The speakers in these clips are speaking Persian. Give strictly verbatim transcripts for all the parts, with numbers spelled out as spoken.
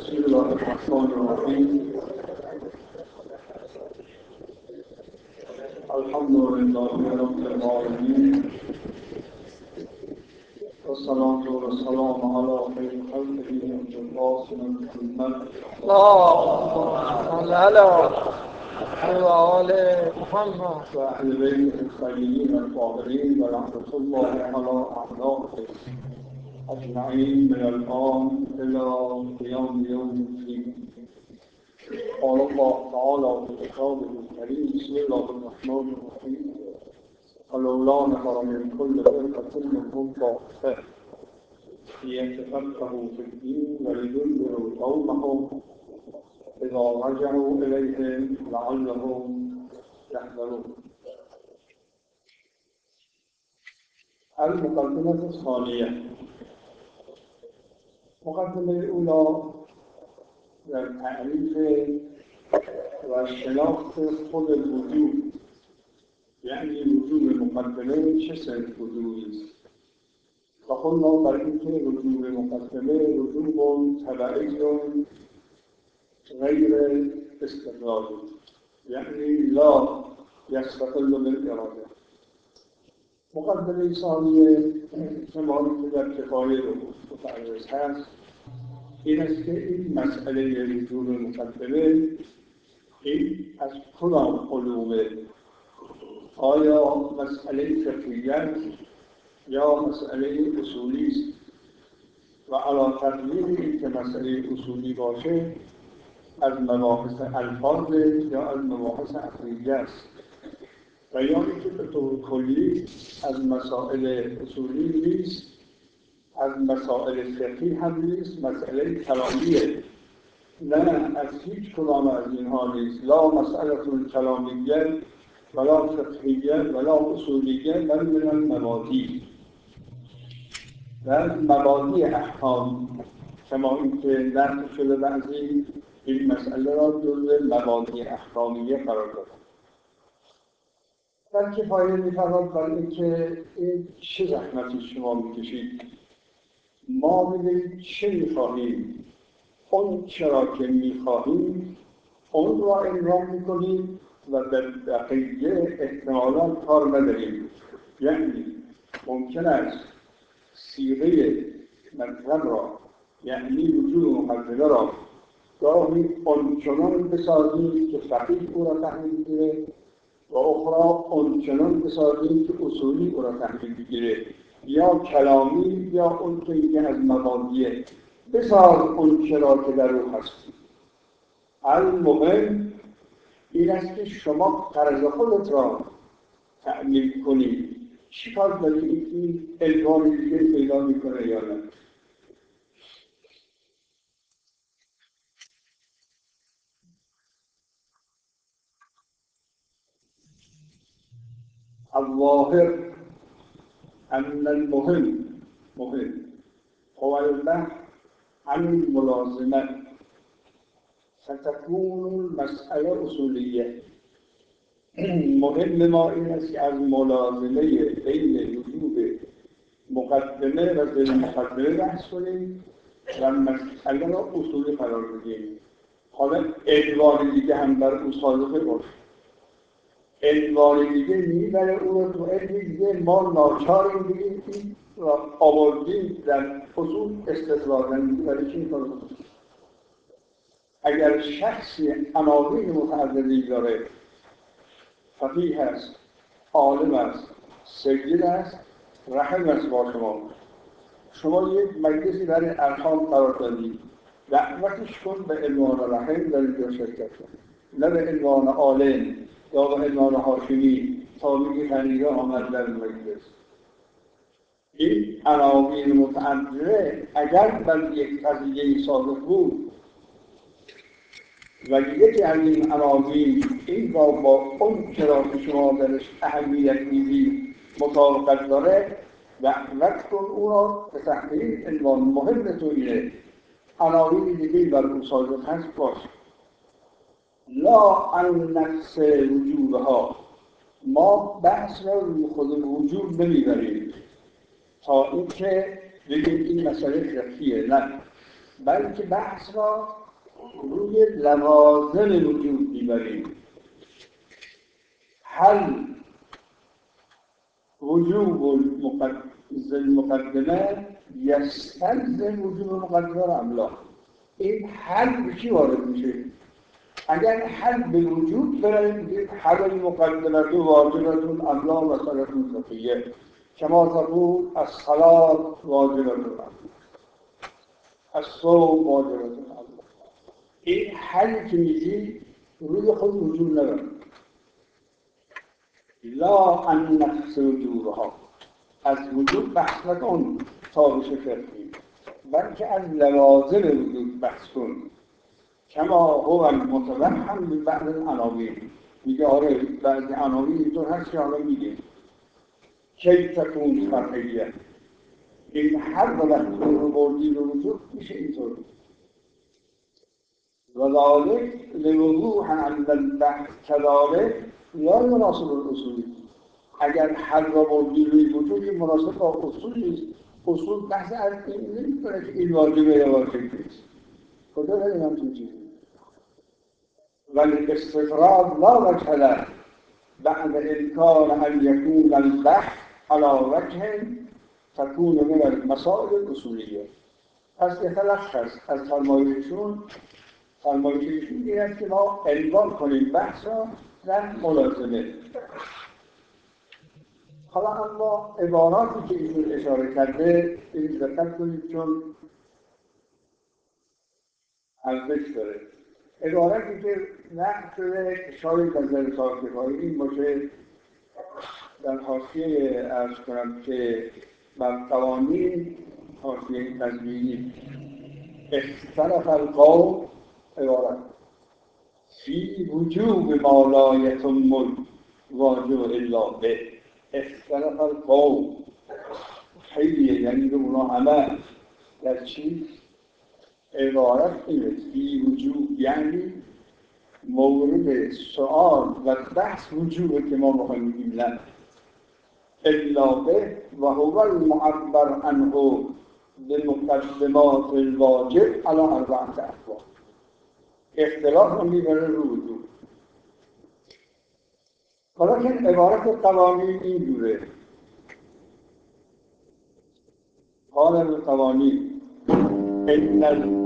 بسم الله الرحمن الرحیم. الحمد لله رب العالمین و الصلاة والسلام علی خیر خلقه القاسم محمد اللهم صل علی آل محمد و اهل بیت الطیبین الطاهرین و رحمة الله علی اعدائهم اجمعین من الآن الى قیام یوم الدین. قال الله تعالى في كتابه الكريم بسم الله الرحمن الرحيم ولولا نفر من كل فرقة منهم طائفة ليتفقهوا في الدين ولينذروا قومهم إذا رجعوا إليهم لعلهم يحذرون. المقدمة الثانية. مقدمة الأولى در تعریف و شناخت خود وجود، یعنی وجود مقدمه چه سنت وجودی است. و قلنا برای اینکه وجود مقدمه وجود تبعی غیر استقلالی، یعنی لا یستقل بالاراده. مقدمه ثانیه شماری که در کفایه رو متعرض هست این است که این مسئله وجود مقدمه این از کدام علومه؟ آیا مسئله فقهیه یا مسئله اصولی است؟ و علی تقدیر این که مسئله اصولی باشه از مباحث الفاظ یا از مباحث عقیده است، و یا اینکه به طور کلی از مسائل اصولی نیست، از مسائل فقهی هم نیست، مسئله کلامیه. نه، از هیچ کدام از اینها نیست. لا مسئله کلامیه ولا فقهیه ولا اصولیه بل من المبادی. و مبادی احکام کما اینکه نقل شده بعضی این مسئله را جزو مبادی احکامیه قرار داد. در کفایه می‌فرماید برای اینکه این چه زحمتی شما می‌کشید، ما می‌دونیم چه می‌خواهیم، اون چرا که می‌خواهیم اون را عنوان می‌کنیم و در بقیه احتمالاً کار نداریم. یعنی ممکن است صیغه مطلب را، یعنی وجود مقدمه را گاهی آنچنان بسازیم که فقیه او را تحمیل بگیره و اخرى آنچنان بسازیم که اصولی او را تحمیل بگیره، یا کلامی یا اون که میگه از مبادیه. بساز اون چرا که در او هست. المهم این است که شما قرض خودت را تعمیل کنید. چی کار دارید این الوان دیگه پیدا میکنه یا نه؟ الظاهر ان المهم مهم هو البحث عن الملازمه ستكون المسألة أصولية. مهم ما این است که از ملازمه بین وجود مقدمه و ضد مقدمه بحث کنیم و مسئله را اصولی قرار بدیم. حالا عنوان دیگه هم بر او صادقه باشه، عنوان دیگه میبره او رو تو علم دیگه ما ناچاریم بگیم این را آوردیم در اصول استدلال نمیدیم. برای چی این کار کنیم؟ اگر شخصی عناوین متعددی داره، فقیه است، عالم است، سید است، رحم است، با شما شما یک مجلسی برای ارحام قرار دادید، دعوتش کن به عنوان رحم در اینجا شرکت کن، نه به عنوان عالم یا به عنوان هاشمی تا میگه خنیده آمد در مجلس. این عناوین متعدده اگر بر یک قضیه صادق بود و یکی از این عناوین این را با اون چرا که شما درش اهمیت میدید مطابقت داره، دعوت کن او را به تحقیق عنوان مهم تو اینه، عناوین دیگه بر او صادق هست باشه. لا عن نفس وجودها، ما بحث را روی خود وجود نمیبریم تا اینکه بگیم این مسئله فقهیه. نه، بلکه بحث را روی لوازم وجود میبریم. هل وجوب المقدمه یستلزم وجوب المقدمه را ام لا؟ این حل به چی وارد میشه؟ اگر حل به وجود بره میگه حل المقدمه واجبتون ام لا مسئله فقهیه کما تقول الصلاة واجبتون الصوم واجبتون ام لا. این حلی که میگی روی خود وجود نداره. لا ان نفس وجودها، از وجود بحث نکن تابش فقهی، بلکه از لوازم وجود بحث کن. کما هو متوهم به بعض العناوین، میگه آره بعضی عناوین اینطور هست که حالا میگه کی تکون فرعیه، این هر وقت رو بردی رو وجود میشه اینطور. وذلك لوضوح ان البحث كذلك لا يناسب الاصول. اگر حل را بردی روی وجود این مناسب با اصول نیست. اصول بحث از این نمی‌کنه که این واجبه یا واجب نیست. کجا داریم همچین چیزی؟ ولی استفراد لا وجه له بعد امکان ان یکون البحث على وجه تكون من المسائل الاصولیه. پس یتلخص از فرمایششون فرمایششون این است که ما عنوان کنیم بحث را در ملازمه. حالا اما عباراتی که ایشون اشاره کرده این دقت کنید چون ارزش داره. عبارتی که نقد شده شاید نظر ساکت‌های این باشه در حاشیه عرض کنم که بر قوانین حاشیه تزمینی اختلف القوم عبارت فی وجوب ما لا یتم الواجب الا به. اختلف القوم خیلیه، یعنی به اونا همه در چی؟ عبارت اینه فی وجوب، یعنی مورد سؤال و بحث وجوبه که ما بخوایم میگیم نه الا به و هو المعبر عنه بمقدمات الواجب علی اربعه اقوال. اختلاف رو میبره رو وجوب. حالا که عبارت قوانین این جوره قال القوانین ان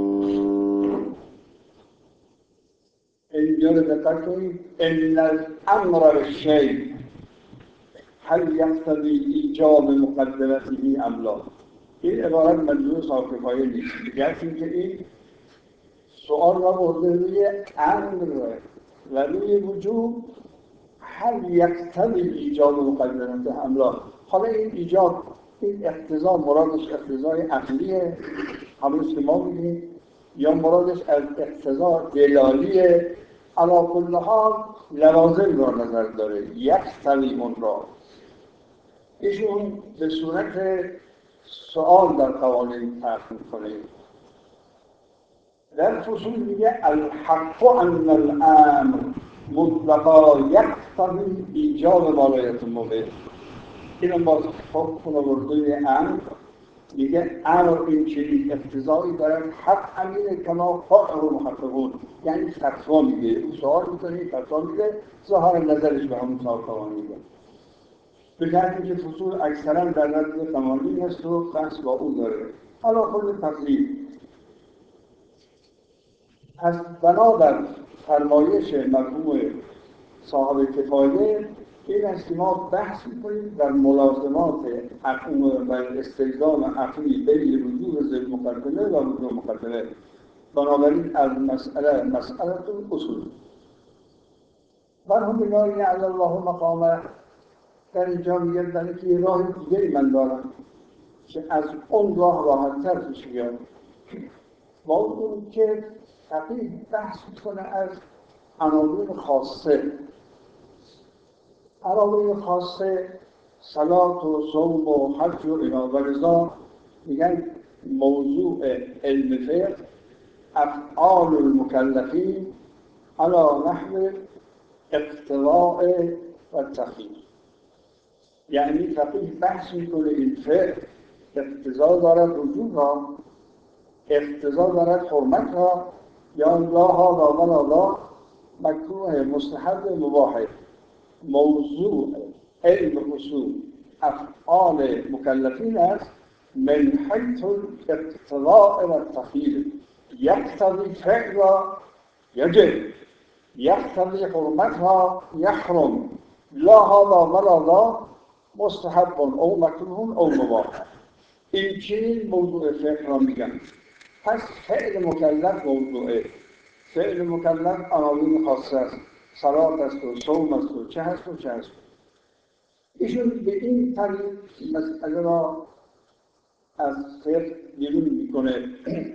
اینجا رو دقت کنید ان الامر بالشیء هل یقتضی ایجاب مقدمته ام لا. این عبارت منظور ساکت‌های نیست، دیگر اینکه این سؤال را برده روی امر و روی وجوب هل یقتضی ایجاب مقدمته ام لا. حالا این ایجاب این اقتضا مرادش اقتضای عقلیه همونیست که ما میگیم یا مرادش از اقتضا دلالیه. علی کل حال لوازم را نظر داره یقتضی اون را. ایشون به صورت سؤال در قوانین طرح می‌کنه. در فصول میگه الحق ان الامر مطلقا یقتضی ایجاب ما لا یتم به. اینم باز حکم آورده امر میگه امر این چنین اقتضایی دارد حق امینه کما قاله محققون، یعنی فتوا میگه. اون سوال میکنه فتوا میگه ظاهر نظرش به همون سال قوانین میگه. به جهتی که فصول اکثرا در نظر قوانین هست و بحث با اون داره. حالا خود تقریب از بنابر فرمایش مرحوم صاحب کفایه این است که ما بحث می‌کنیم در ملازمات عقوم و استلزام عقلی بین وجود ضد مقدمه و وجود مقدمه. بنابراین از مسئله مسئله اصول مرحوم بنایی علی الله مقامه در اینجا میگردن که یه راه دیگری من دارم که از اون راه راحت‌تر پیش بیاد. با اون که فقیه بحث می‌کنه از عناوین خاصه. عناوین خاصه صلات و صوم و حج و اینا و رضا میگن موضوع علم فقه افعال المکلفین علی نحو اقتضاء و تخییر. یعنی فقیه بحث میکنه این فقه اقتضا دارد وجود را اقتضا دارد حرمت را یا لا هذا ولا لا مکروه مستحب مباح. موضوع علم اصول افعال مکلفین است من حیث الاقتضاء و التخییر. یقتضی فعل را یجب، یقتضی حرمتها یحرم، لا هذا ولا لا مستحب او مکروه او مباح. این چنین موضوع فقه را میگن. پس فعل مکلف موضوعه. فعل مکلف عناوین خاصه است. صلات است و صوم است و چه هست و چه هست. ایشون به این طریق مسئله را از فقه بیرون میکنه.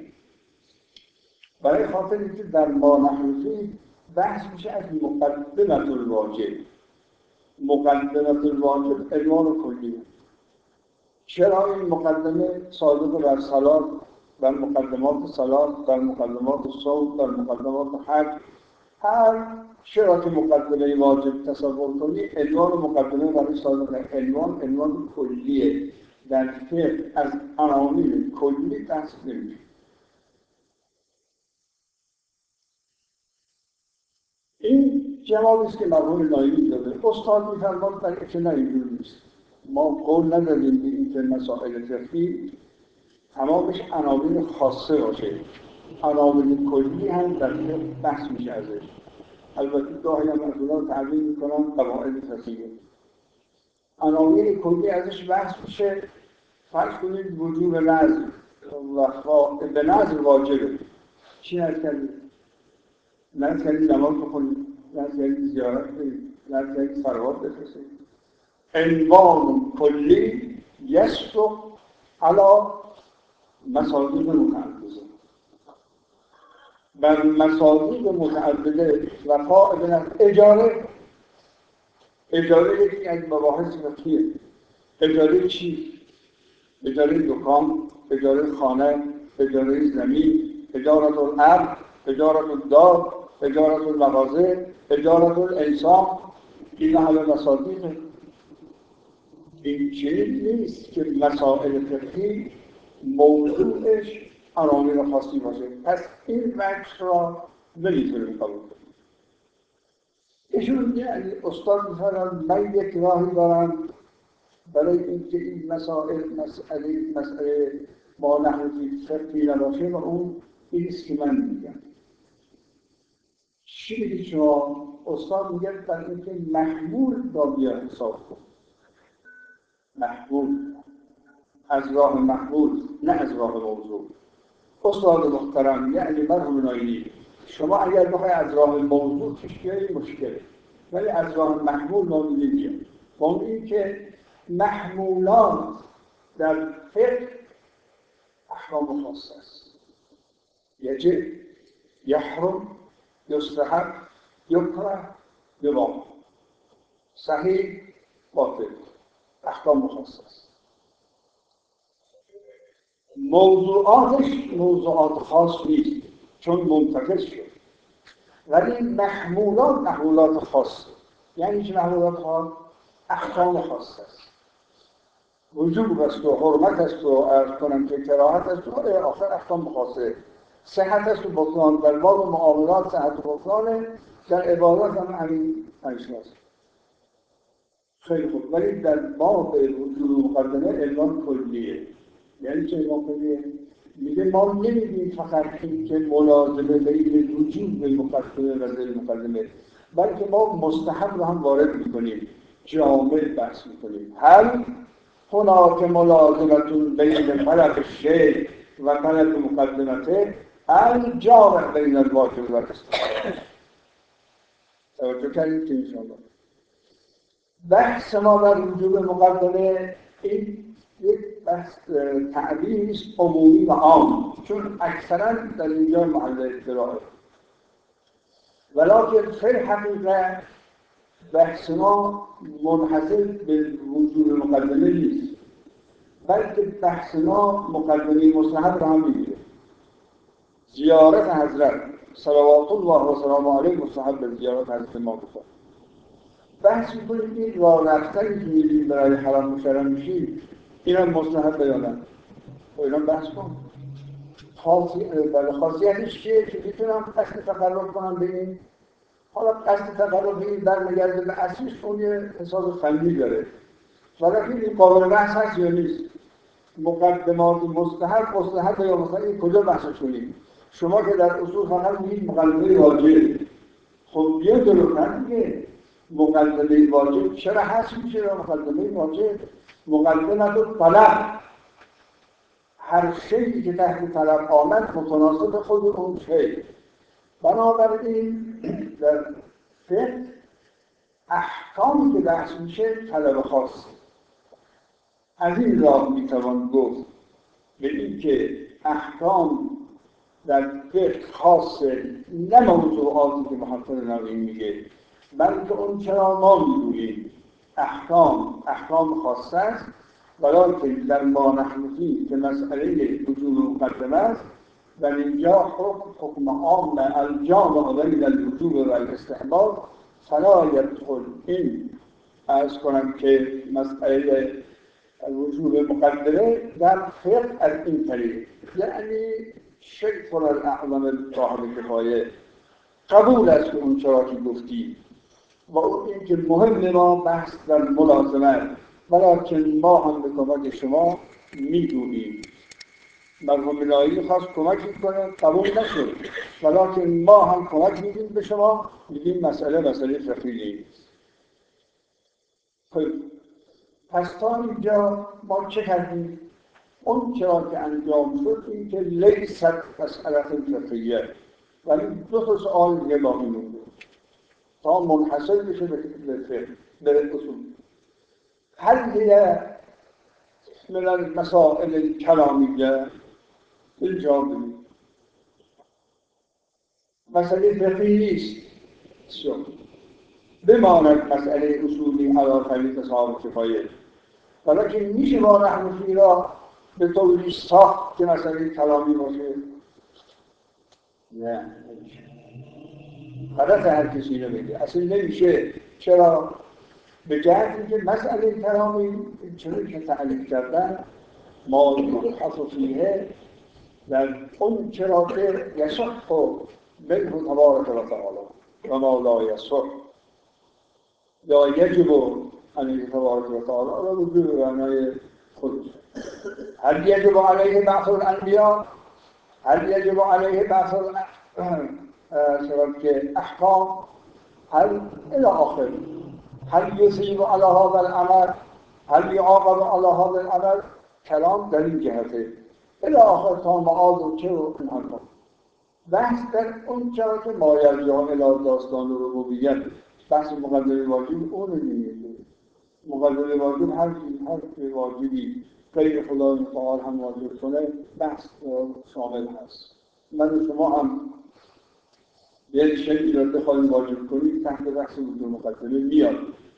برای خاطر اینکه در ما نحوی بحث میشه از مقدمت الواجب. مقدمت الواجب عنوان کلی. چرا این مقدمه صادق بر صلات، بر مقدمات صلات، بر مقدمات صوم، بر مقدمات حج، هر چرا که مقدمه واجب تصور کنی عنوان مقدمه برای صادق. عنوان عنوان کلیه. در فقه از عناوین کلی بحث نمیشه. این جوابی است که مرحوم نایمی داده. استاد می‌فرماد برای که نه اینجور نیست. ما قول ندادیم به این که مسائل فقهی تمامش عناوین خاصه باشه. عناوین کلی هم در فقه بحث میشه ازش. البته گاهی هم از اونها تعبیر میکنن قواعد فقهیه. عناوین کلی ازش بحث میشه. فرض کنید وجوب نذر و به نذر واجبه. چی هست کردید؟ نذر کردید نماز بخونید، نذر کردید زیارت کنید، نذر کردید صلوات بفرستید. عنوان کلی یصدق علی مصادیق متعدده. بر مصادیق متعدده وفاء به نذر. اجاره اجاره یکی از مباحث فقهیه. اجاره چی؟ اجاره دکان، اجاره خانه، اجاره زمین، اجاره الارض، اجاره الدار، اجاره المغازه، اجاره الانسان. این همه مصادیقه. این چنین نیست که مسائل فقهی موضوعش عناوین خاصی باشه. پس این وجه را نمیتونیم قبول کنیم. ایشون یعنی استاد می‌فرماید من یک راهی دارم برای اینکه این مسائل مسئله مسئله ما نحوی فقهی نباشه و اون این است که من میگم. چی میگید شما؟ استاد میگه برای اینکه محمول را بیا حساب کن. محمول از راه محمول، نه از راه موضوع. استاد محترم یعنی مرحوم نایمی، شما اگر بخوای از راه موضوع پیش بیایی مشکله، ولی از راه محمول ما میگیم. با این که محمولات در فقه احکام خاص است. یجب، یحرم، یستحب، یکره، یباح. صحیح، باطل. احکام خاص است. موضوعاتش موضوعات خاص نیست چون منتقل شد. ولی محمولات محمولات خاص. یعنی چه محمولات خاص؟ احکام خاص است. وجوب است و حرمت است و عرض کنم که کراهت است و آخر احکام خاصه. صحت است و بطلان. در باب معاملات صحت و بطلانه، در عبادات هم همین همین است. خیلی خوب. ولی در باب وجوب مقدمه علمان کلیه. یعنی چه علمان کلیه؟ میگه ما نمیدیم فقط این که ملازمه بین وجوب به مقدمه و زیر مقدمه، بلکه ما مستحب رو هم وارد میکنیم، جامع بحث میکنیم. هل هناك ملازمتون بین طلب الشیء و طلب مقدمته الجامع بین الواجب و الاستحباب. توجه کردید که انشاءالله بحث ما در وجوب مقدمه این یک بحث تعبیری است عمومی و عام، چون اکثرا در اینجا محل اطلاعه. ولکن فی الحقیقه بحث ما منحصر به وجوب مقدمه نیست، بلکه بحث ما مقدمه مستحب را هم میگیره. زیارت حضرت صلوات الله و سلام علیه مستحب زیارت حضرت ما بخواد. بحث میکنیم که این راه رفتنی که میریم برای حرم مشرم میشیم این هم مستحب یا نه؟ و اینا بحث کن. خاصیتش چیه که میتونم قصد تقرب کنم به این. حالا قصد تقرب به این برمیگرده به اصلش، اون یه حساب فنی داره، ولی این قابل بحث هست یا نیست. مقدمات مستحب مستحب یا مثلا این کجا بحثش کنیم؟ شما که در اصول فقط میگید مقدمه واجب، خب بیا جلوتر دیگه. مقدمه واجب چرا حذف میشه یا مقدمه واجب؟ مقدمه تو طلب، هر شیئی که تحت طلب آمد متناسب خود اون شی. بنابراین در فقه احکامی که بحث میشه طلب خاص. از این راه میتوان گفت به این که احکام در فقه خاصه، نه موضوعاتی که محقق نووی میگه، بلکه اون چرا ما میگوییم احکام احکام خاصه است، ولیکن در ما نحن فیه که مسئله وجوب مقدمه است و اینجا حکم حکم عام الجامع بین الوجوب و الاستحباب فلا يدخل. این عرض کنم که مسئله وجوب مقدمه در فقه از این طریق، یعنی شیخ الاعظم صاحب کفایه قبول است که اون چرا که گفتی و اون این که مهم ما بحث در ملازمه، ولیکن ما هم به کمک شما میدونیم. مرحوم الهی خواست کمک کنه، قبول نشد، ولیکن ما هم کمک میدیم به شما، میگیم مسئله مسئله فقهی نیست. خب پس تا اینجا ما چه کردیم؟ اون چرا که انجام شد این که لیست مسئله فقهیه، ولی دو تا سوال دیگه باقی مونده تا منحصر بشه به فقه، به اصول. هل هي من المسائل الكلامية الجواب مسئله فقهی نیست، بماند مسئله اصولی علی طریق صاحب کفایه، ولیکن میشه ما نحن فیه را به طوری ساخت که مسئله کلامی باشه؟ نه، غلط هر کسی رو بگه، اصلا نمیشه. چرا؟ به جهت اینکه مسئله کلامی چون که تعلیق کردن ما مبحث فیه در اون چرا که یصح منه تبارک و تعالی و ما لا یصح یا یجب علیه تبارک و تعالی را رجوع به معنای خود. هل یجب علیه بعث الانبیاء؟ هل یجب علیه بعث احکام؟ هل الى آخر؟ هل یصیب علی هذا العمل؟ هل یعاقب علی هذا العمل؟ کلام در این جهته الى آخر تا معاد و چه و این حرفا. بحث در اون چرا که مایرجع الی داستان ربوبیت، بحث مقدمه واجب اون رو نمیده. مقدمه واجب هر هر واجبی غیر خدای متعال هم واجب کنه بحث شامل هست. من شما هم یک شیئی را بخواهیم واجب کنید تحت بحث وجوب مقدمه میاد.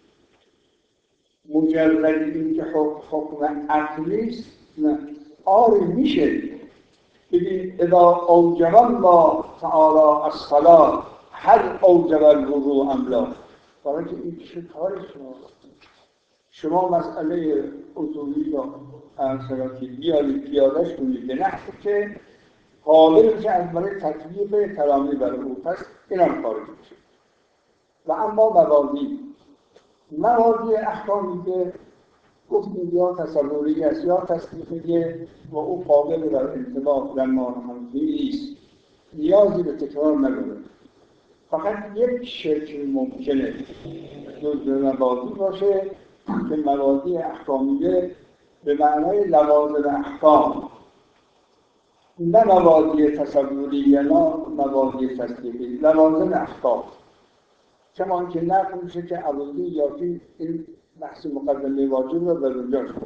مجرد این که حکم عقلی است نه، آره میشه ببین اذا اوجب الله تعالی الصلاة هل اوجب الوضوء ام لا؟ برای که این چه کاری شما شما مسئله اصولی را انصراتی بیارید پیادش کنید به نحوی که قابل میشه از برای تطبیق کلامی برای او، پس این هم خارج میشه. و اما موازی موازی احکامی که گفتیم یا تصوری است یا تصدیقیه و او قابل بر انطباق در مانحنفی نیست، نیازی به تکرار نداره. فقط یک شکل ممکنه جزء موازی باشه که موازی احکامیه به معنای لوازم احکام، نه موازی تصوری نه موازی تصدیقی، لوازم احکام. کمان که نقل میشه که عوضی یا که این بحث مقدمه واجب را در اونجا شده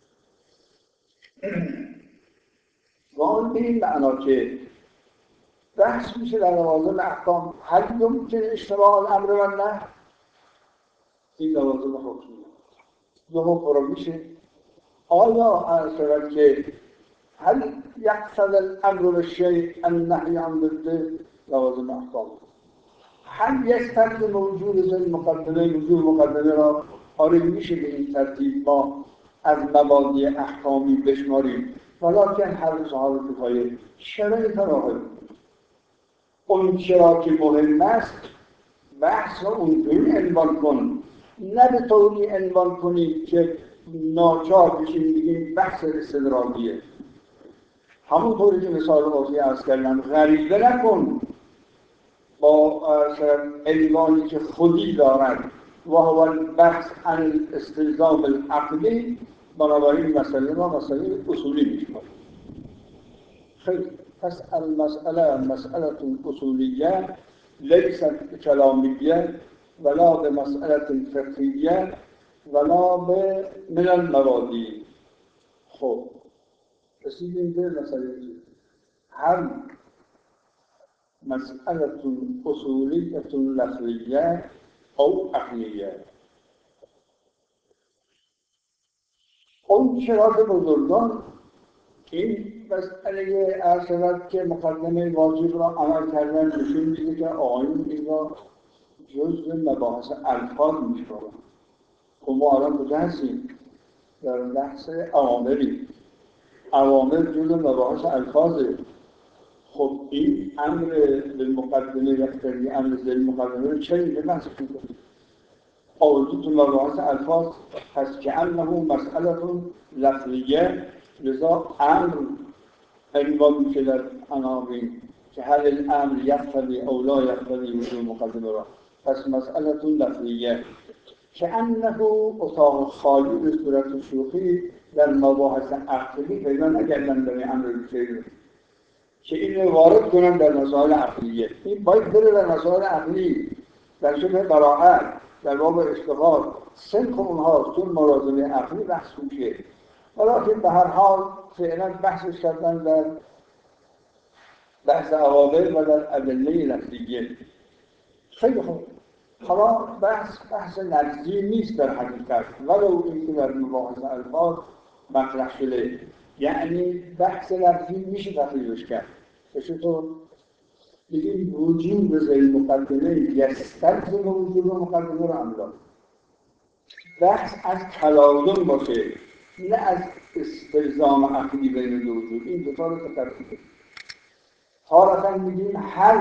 و آن به این معنا که بحث میشه در لوازم احکام هل یمکن اشتباه الامر و نه، این لوازم حکمی دو حکم میشه. آیا اصلا که هل یقتضی الامر بالشیء النهی عن ضده، لوازم احکام. هل یستلزم وجود این مقدمه وجود مقدمه را آره میشه به این ترتیب ما از مبادی احکامی بشماریم ولکن هر صحابه کفایه چرا این طبقه اون چرا که مهم است بحث رو اونجوری عنوان کن، نه به طوری عنوان کنی که ناچار بشین بگیم بحث استدراکیه. همونطوری که مثال واضحی عرض کردم غریبه نکن با عنوانی که خودی دارد و هو البحث عن الاستلزام العقلی، بنابراین مسئله ما مسئله اصولی میشه. خیلی پس المسئله مسئله اصولیه لیست کلامیه ولا به مسئله فقهیه ولا به من المبادی. خب رسیدیم به مسئله هر مسئله اصولیه لفظیه او عقلیه. اون شراط بزرگان این مسئله ارشد که مقدمه واجب را عمل کردن نشون میده که آقایون این را جزء مباحث الفاظ میشورن. خب ما الان کجا هستیم؟ در بحث اوامری. اوامر جزء مباحث الفاظه. خب این امر بالمقدمه یقتضی امر ذیل مقدمه رو چه اینجا بحث میکنیم؟ آوردی تو مباحث الفاظ هست که انه مسئله لفظیه، لذا امر عنوان میشه در عناوین که هل الامر یقتضی او لا یقتضی وجود مقدمه را. پس مسئله لفظیه که انه اتاق خالی به صورت شوخی در مباحث عقلی پیدا نکردن برای امر بالفعل که این رو وارد کنن در مسائل عقلیه. این باید بره در مسائل عقلی، در شبه براعت، در باب اشتغال سنخ اونها چون مرازمه عقلی بحث میشه. ولیکن به هر حال فعلا بحثش کردن در بحث عوامل و در ادله لفظیه. خیلی خوب. حالا بحث بحث لفظی نیست در حقیقت، ولو اینکه در مباحث الفاظ مطرح شده. یعنی بحث لفظی میشه تفریحش کرد. چطور؟ بگیم وجود ذیل مقدمه یستلزم وجود مقدمه را املا. بحث از تلازم باشه، نه از استلزام عقلی بین دو وجود. این دو تا رو تفریح. تارة میگیم هل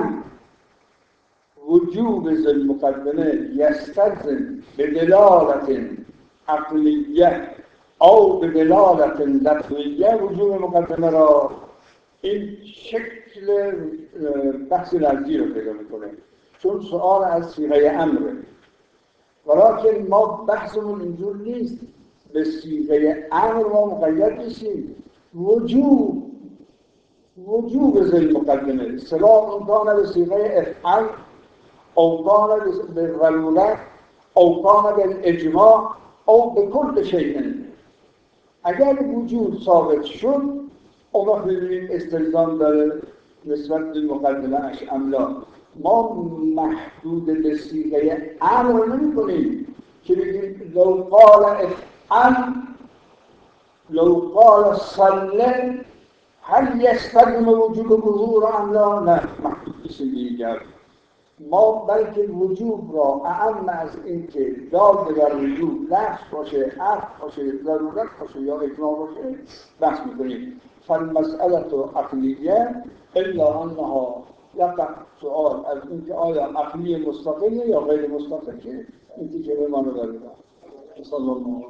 وجود ذیل مقدمه یستلزم به دلالت عقلیه او به دلالت لفظیه وجود مقدمه را. این شکل بحث لفظی رو پیدا میکنه چون سؤال از صیغه امره. ولیکن ما بحثمون اینجور نیست، به صیغه امر ما مقید نیستیم. وجود وجود ذیل مقدمه سواء کان به صیغه افعل او کان به ضرورت او کان به اجماع او به کل شیء. اگر وجود ثابت شد اون وقت ببینیم استلزام داره نسبت به مقدمه اش املا. ما محدود به صیغه امر نمی کنیم که بگیم لو قال افعل لو قال صل هل یستلزم وجود حضور املا. نه محدود به صیغه. ما بلکه وجود را اعم از این که دال در وجود لفظ باشه، عقل باشه، ضرورت باشه یا اجماع باشه بحث میکنیم. فالمسئله عقلیه الا انها یقع سؤال از اینکه آیا عقلی مستقله یا غیر مستقله، این که به ما رو داریم.